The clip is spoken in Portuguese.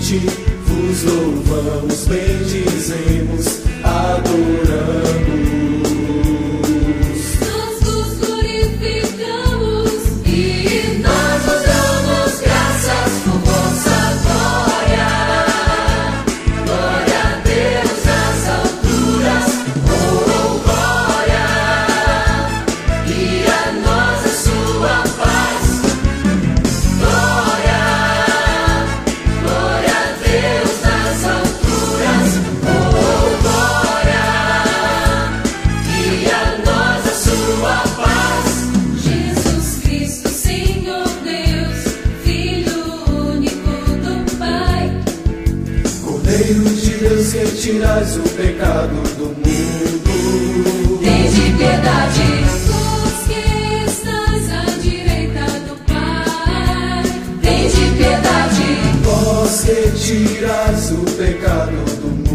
eternamente vos louvamos, bendizemos, adoramos. Nós vos glorificamos e nós vos damos graças por vossa glória. Glória a Deus nas alturas, oh glória, e a nós a sua paz. Glória, glória a Deus nas alturas, oh glória, e a nós a sua paz. Jesus Cristo, Senhor Deus, Filho único do Pai. Cordeiro de Deus, que tirais o pecado do mundo, Tende piedade, vós que estás à direita do Pai. Tende piedade, vós que tirais o pecado do mundo.